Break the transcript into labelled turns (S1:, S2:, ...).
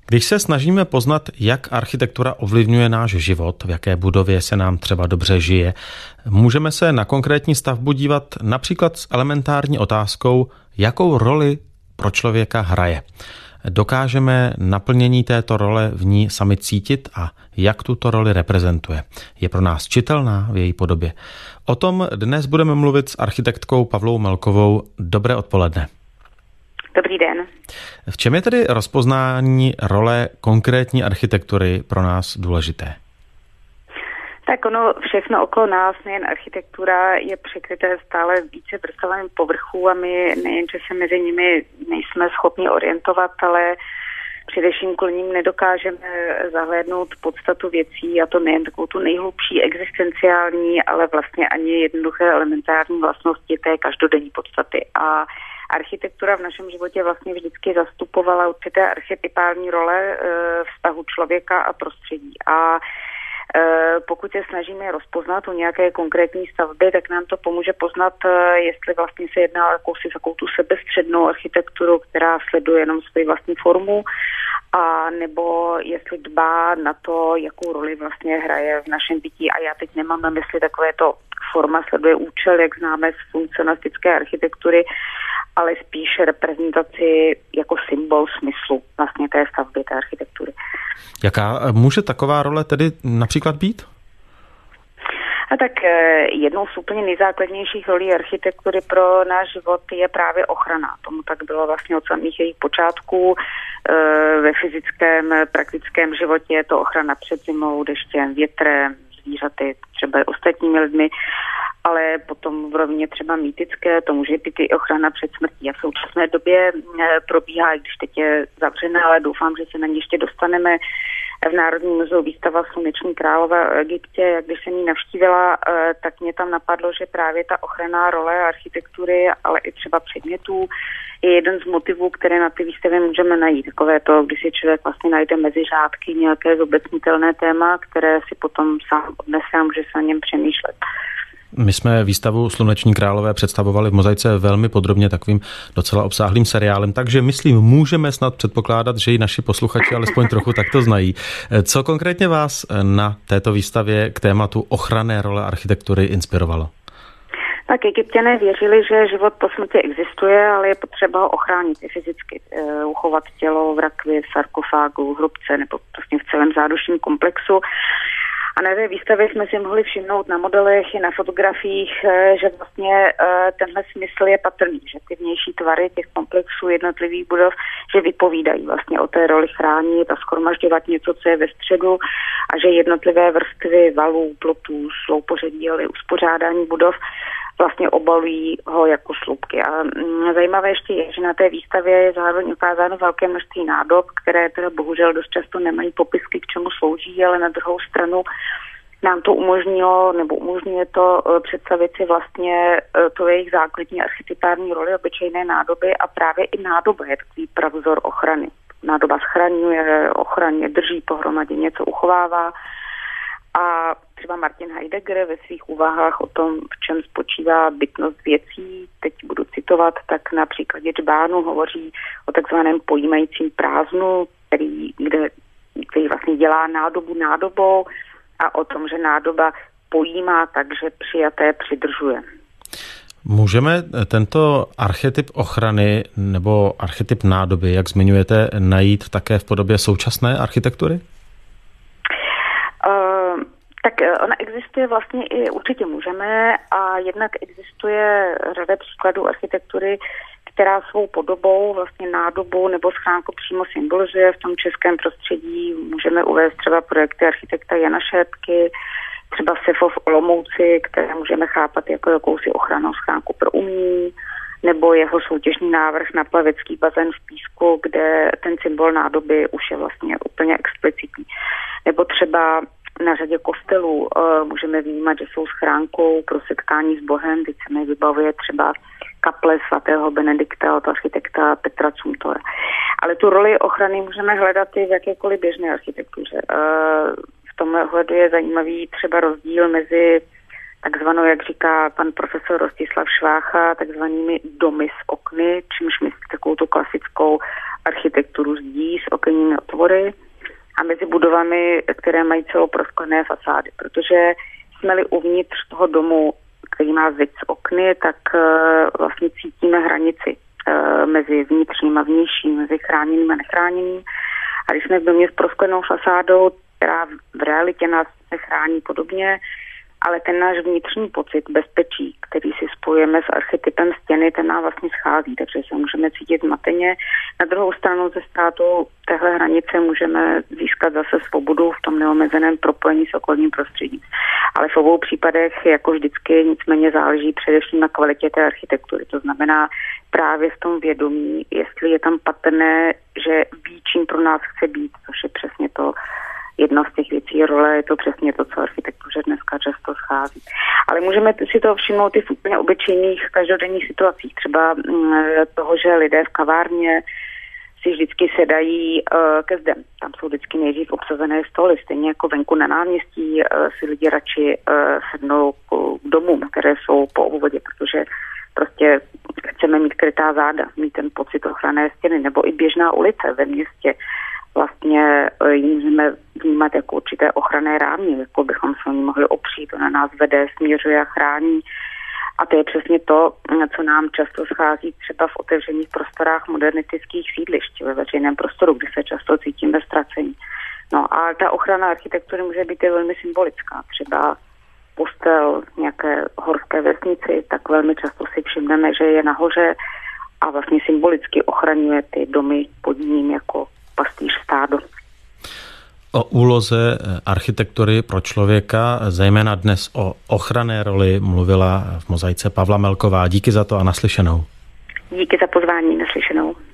S1: Když se snažíme poznat, jak architektura ovlivňuje náš život, v jaké budově se nám třeba dobře žije, můžeme se na konkrétní stavbu dívat například s elementární otázkou, jakou roli pro člověka hraje. Dokážeme naplnění této role v ní sami cítit a jak tuto roli reprezentuje. Je pro nás čitelná v její podobě. O tom dnes budeme mluvit s architektkou Pavlou Melkovou. Dobré odpoledne.
S2: Dobrý den.
S1: V čem je tedy rozpoznání role konkrétní architektury pro nás důležité?
S2: Tak ono všechno okolo nás, nejen architektura, je překryté stále více vrstvami povrchů a my nejenže se mezi nimi nejsme schopni orientovat, ale především kvůli nim nedokážeme zahlédnout podstatu věcí, a to nejen takovou tu nejhlubší existenciální, ale vlastně ani jednoduché elementární vlastnosti té každodenní podstaty. A architektura v našem životě vlastně vždycky zastupovala určité archetypální role vztahu člověka a prostředí. A pokud se snažíme rozpoznat u nějaké konkrétní stavby, tak nám to pomůže poznat, jestli vlastně se jedná o jakousi takovou tu sebestřednou architekturu, která sleduje jenom svoji vlastní formu, a nebo jestli dbá na to, jakou roli vlastně hraje v našem bytí. A já teď nemám na mysli takovéto forma sleduje účel, jak známe z funkcionalistické architektury, ale spíš reprezentaci jako symbol smyslu vlastně té stavby, té architektury.
S1: Jaká může taková role tedy například být?
S2: A tak jednou z úplně nejzákladnějších rolí architektury pro náš život je právě ochrana. Tomu tak bylo vlastně od samých jejich počátků. Ve fyzickém, praktickém životě je to ochrana před zimou, deštěm, větrem, zvířaty, třeba ostatními lidmi, ale potom v rovině třeba mýtické, to může být i ochrana před smrtí. A v současné době probíhá, i když teď je zavřená, ale doufám, že se na ní ještě dostaneme, v Národním muzeu výstava Sluneční královna v Egyptě. Jak když jsem ji navštívila, tak mě tam napadlo, že právě ta ochranná role architektury, ale i třeba předmětů, je jeden z motivů, které na ty výstavě můžeme najít. Takové to, když si člověk vlastně najde mezi řádky nějaké zobecnitelné téma, které si potom sám odnese a může se o něm přemýšlet.
S1: My jsme výstavu Sluneční králové představovali v Mozaice velmi podrobně takovým docela obsáhlým seriálem, takže myslím, můžeme snad předpokládat, že i naši posluchači alespoň trochu takto znají. Co konkrétně vás na této výstavě k tématu ochranné role architektury inspirovalo?
S2: Tak Egypťané věřili, že život po smrti existuje, ale je potřeba ho ochránit i fyzicky. Uchovat tělo v rakvi, v sarkofágu, v hrobce nebo vlastně v celém zádušním komplexu. A na té výstavě jsme si mohli všimnout na modelech i na fotografiích, že vlastně tenhle smysl je patrný, že ty vnější tvary těch komplexů jednotlivých budov, že vypovídají vlastně o té roli chránit a shromažďovat něco, co je ve středu, a že jednotlivé vrstvy valů, plotů, sloupořadí, ale uspořádání budov vlastně obalují ho jako sloupky. A zajímavé ještě je, že na té výstavě je zároveň ukázáno velké množství nádob, které teda bohužel dost často nemají popisky, k čemu slouží, ale na druhou stranu nám to umožnilo, nebo umožňuje to představit si vlastně to jejich základní archetypální roli, obyčejné nádoby, a právě i nádoba je takový pravzor ochrany. Nádoba schraňuje, ochraňuje, drží pohromadě, něco uchovává. A třeba Martin Heidegger ve svých úvahách o tom, v čem spočívá bytnost věcí, teď budu citovat, tak na příkladě džbánu hovoří o takzvaném pojímajícím prázdnu, který vlastně dělá nádobu nádobou, a o tom, že nádoba pojímá, takže přijaté přidržuje.
S1: Můžeme tento archetyp ochrany nebo archetyp nádoby, jak zmiňujete, najít také v podobě současné architektury?
S2: Tak ona existuje vlastně i určitě můžeme, a jednak existuje řada příkladů architektury, která svou podobou vlastně nádobu nebo schránku přímo symbolizuje. V tom českém prostředí můžeme uvést třeba projekty architekta Jana Šépky, třeba Sefo v Olomouci, které můžeme chápat jako jakousi ochrannou schránku pro umění, nebo jeho soutěžní návrh na plavecký bazén v Písku, kde ten symbol nádoby už je vlastně úplně explicitní. Nebo třeba na řadě kostelů můžeme vnímat, že jsou schránkou pro setkání s Bohem, teď se mi vybavuje třeba kaple svatého Benedikta od architekta Petra Zumthora. Ale tu roli ochrany můžeme hledat i v jakékoliv běžné architektuře. V tomhle ohledu je zajímavý třeba rozdíl mezi takzvanou, jak říká pan profesor Rostislav Švácha, takzvanými domy s okny, čímž myslí takovou tu klasickou architekturu zdí s okenními otvory a mezi budovami, které mají celoprosklené fasády, protože jsme-li uvnitř toho domu, který má zeď z okny, tak vlastně cítíme hranici mezi vnitřním a vnějším, mezi chráněným a nechráněným. A když jsme v domě s prosklenou fasádou, která v realitě nás nechrání podobně, ale ten náš vnitřní pocit bezpečí, který si spojujeme s archetypem stěny, ten nám vlastně schází, takže se můžeme cítit zmateně. Na druhou stranu ze státu téhle hranice můžeme získat zase svobodu v tom neomezeném propojení s okolním prostředím. Ale v obou případech, jako vždycky, nicméně záleží především na kvalitě té architektury. To znamená právě v tom vědomí, jestli je tam patrné, že ví, čím pro nás chce být, což je přesně to, jedna z těch věcí role, je to přesně to, co architektuře dneska často schází. Ale můžeme si to všimnout i v úplně obyčejných každodenních situacích. Třeba toho, že lidé v kavárně si vždycky sedají ke zdem. Tam jsou vždycky nejdřív obsazené stoly. Stejně jako venku na náměstí si lidi radši sednou k domům, které jsou po obvodě, protože prostě chceme mít krytá záda, mít ten pocit ochranné stěny, nebo i běžná ulice ve městě. Vlastně ji můžeme vnímat jako určité ochranné rámě, jako bychom se o ní mohli opřít, to na nás vede, směřuje a chrání. A to je přesně to, co nám často schází třeba v otevřených prostorách modernistických sídlišť ve veřejném prostoru, kde se často cítíme ztracení. No a ta ochrana architektury může být i velmi symbolická. Třeba postel v nějaké horské vesnici, tak velmi často si všimneme, že je nahoře a vlastně symbolicky ochraňuje ty domy pod ním jako pastýř stádo.
S1: O úloze architektury pro člověka, zejména dnes o ochranné roli, mluvila v Mozaice Pavla Melková. Díky za to a naslyšenou.
S2: Díky za pozvání, naslyšenou.